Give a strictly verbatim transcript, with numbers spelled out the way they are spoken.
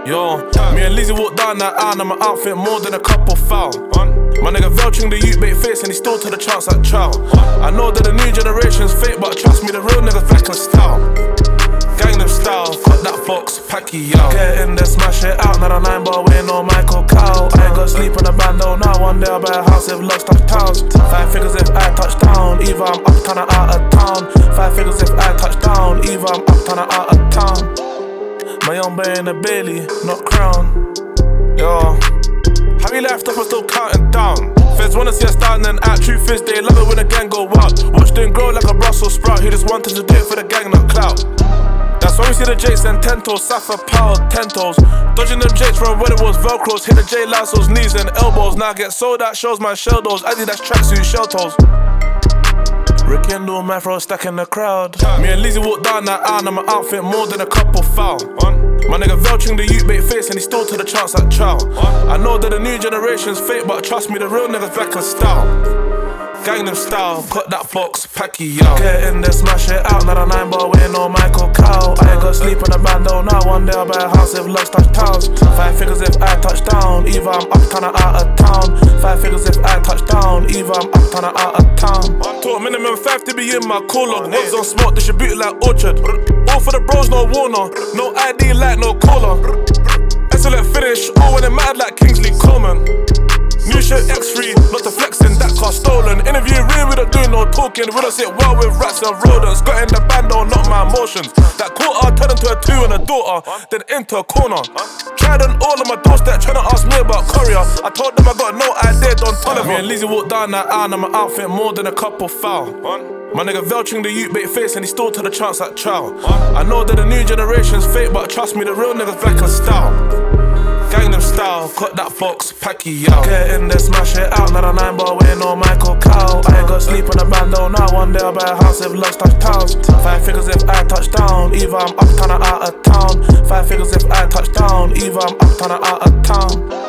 Yo, me and Lizzie walked down that aisle, and my outfit more than a couple foul. My nigga Velching the youth bait face and he still to the chance like chow. I know that the new generation's fake, but trust me, the real niggas black and style. Gangnam style, cut that box, Pacquiao. Get in there, smash it out, not a nine bar way, no Michael Cow. I ain't got sleep in the bando now, one day I'll buy a house if love touch towns. Five figures if I touch down, either I'm uptown or out of town. Five figures if I touch down, either I'm uptown or out of town. My young boy in the Bailey, not crown. Yo, how you left up and still counting down? Feds wanna see us down and out. Truth is they love it when the gang go wild. Watch them grow like a Brussels sprout. He just wanted to do it for the gang, not clout. That's why we see the Jakes and Tentos, Safa Power, Tentos. Dodging them Jakes from when it was Velcros. Hit the J Lasso's knees and elbows. Now get sold out, shows my shell those. Adidas tracksuit, shell toes. Rekindle, my throw stack in the crowd. Me and Lizzie walked down that aisle, and my outfit more than a couple foul. My nigga Velching the youth bait face and he still to the chance like chow. I know that the new generation's fake, but trust me, the real niggas black and style. Gangnam style, cut that box, Pacquiao. Get in there, smash it out, not a nine bar way, no Michael Cow. I ain't got sleep in the bando now, one day I'll buy a house if love touch towns. Five figures if I touch down, either I'm uptown or out of town. Five figures if I touch down, either I'm uptown or out of town. Talk minimum five to be in my call log. Ones on smoke, distribute like Orchard. All for the bros, no Warner. No I D like no caller. Excellent finish, all when it mad like Kingsley Coleman. New shit X three, not to flexing, that car stolen. Interview real, we don't do no talking. We don't sit well with rats and rodents. Got in the bando, not my emotions. That quarter turned into a two and a daughter, then into a corner. Tried on all of my doorstep, trying to ask me about courier. I told them I got no idea, don't tell them. Me and Lizzie walked down that aisle, and my outfit more than a couple foul. My nigga Velching the youth bait face and he still to the chance like chow. I know that the new generation's fake, but trust me, the real niggas black and style. Gangnam style, cut that box, Pacquiao. Get in there, smash it out, not a nine bar way, no Michael Cow. I ain't got sleep in the bando now, one day I'll buy a house if love touch towns. Five figures if I touch down, either I'm uptown or out of town. Five figures if I touch down, either I'm uptown or out of town.